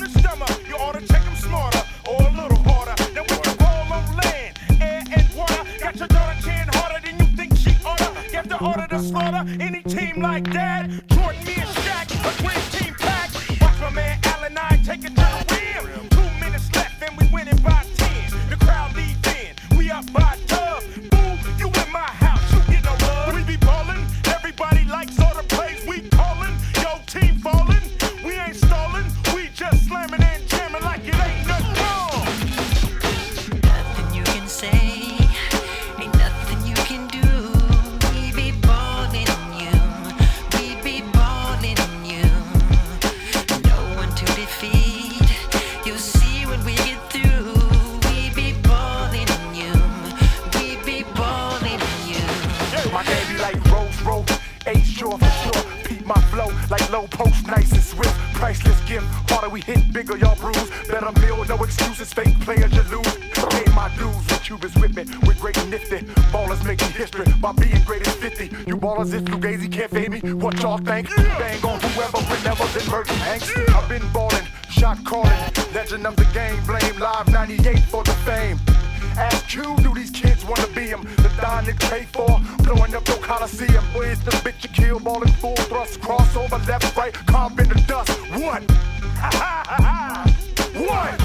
the stomach. You ought to take them smarter or a little harder. Then we can ball on land, air, and water. Got your daughter cheering harder than you think she oughta. Get the order to slaughter any team like that. Jordan, me and Shaq, a green team pack. Watch my man Allen, I take it to the rim. 2 minutes left and we winning by 10. The crowd leave in, we up by dub. Boo, you in my house, you get no love. We be ballin', everybody likes all the plays we callin'. Yo, team fallin', we ain't stallin'. We just slamming and jamming like it ain't nothing wrong. Nothing you can say, ain't nothing you can do. We be ballin' on you, we be ballin' on you. No one to defeat, you'll see when we get through. We be ballin' on you, we be ballin' on you. My game be like Rose Road, A-Shore for sure. Peep my flow like low post, nice and swift. Priceless gift, harder we hit, bigger y'all bruise. Better meal, no excuses, fake players you lose. Pay my dues, with Cubans with me, we're great and nifty. Ballers making history by being great as 50. You ballers, if Fugazi can't fade me, what y'all think? Bang on whoever, whenever, then Merton Hanks. I've been ballin', shot calling, legend of the game, blame Live 98 for the fame. Ask you, do these kids wanna be him? The Don they pay for, blowing up your Coliseum. Where's the bitch you kill, ballin' full thrust, crossover, left, right, comp in the dust. What? Ha ha ha ha! What?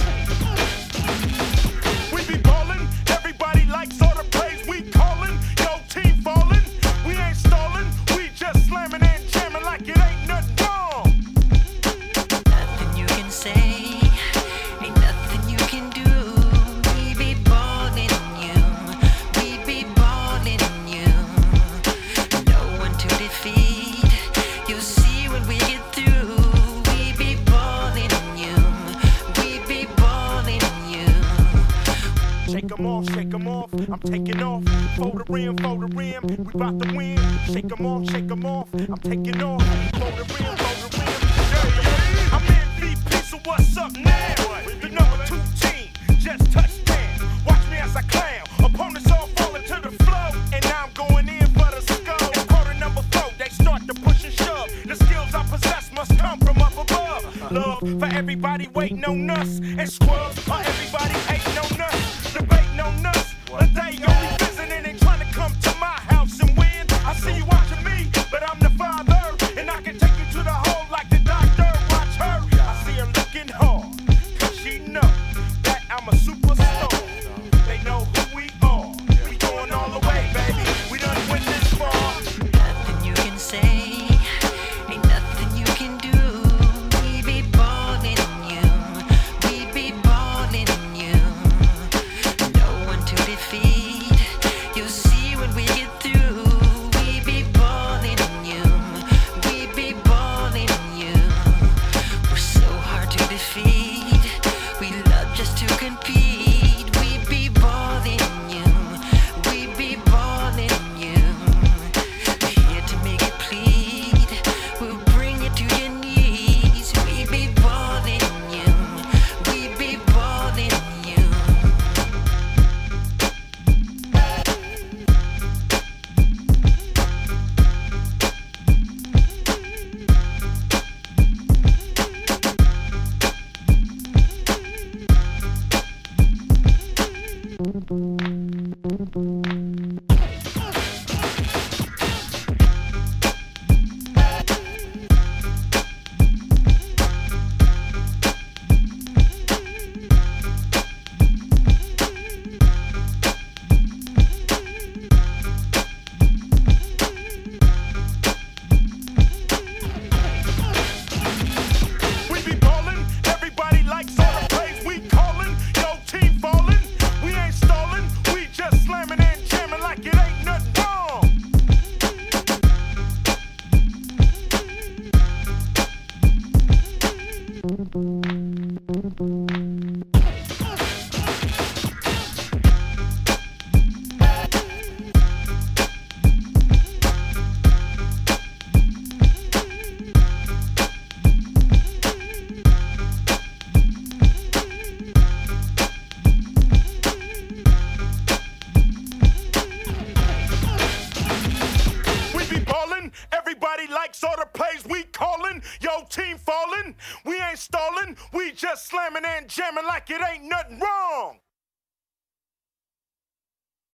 We be ballin', everybody likes all the plays we callin'. Yo, team fallin', we ain't stallin'. We just slamming and jamming like it ain't nothing wrong. Nothing you can say, ain't nothing you can do. We be ballin' on you, we be ballin' on you. No one to defeat, you'll see when we get through. We be ballin' on you, we be ballin' on you. Shake 'em off, I'm taking off. For the rim, we bout to win. Shake 'em off, I'm taking off. For the rim. I'm MVP, so what's up now? The number 2 team just touched down. Watch me as I clown. Opponents all falling to the floor, and now I'm going in for the skull. In quarter number 4, they start to push and shove. The skills I possess must come from up above. Love for everybody waiting on us, and scrubs for everybody hating on us. Debating on us, a day only visiting and trying to come to my house and win. I see you watching me, but I'm the father, and I can take you to the hole like the doctor. Watch her, I see her looking hard, cause she know that I'm a superstar. They know who we are, we going all the way, baby. We done went this far. Nothing you can say, ain't nothing you can do. We be ballin' on you, we be ballin' on you. No one to defeat, you'll see when we get through. We be ballin' on you, we be ballin' on you. We're so hard to defeat, we love just to compete. We be ballin' on you, we be ballin' on you. We're here to make it plead, we'll bring you to your knees. We be ballin' on you, we be ballin' on you. We be ballin', everybody likes all the plays we callin'. Yo, team fallin', we ain't stallin'. We just slamming and jamming. Nobody likes all the plays we callin'. Yo, team fallin'. We ain't stallin'. We just slammin' and jammin' like it ain't nothing wrong.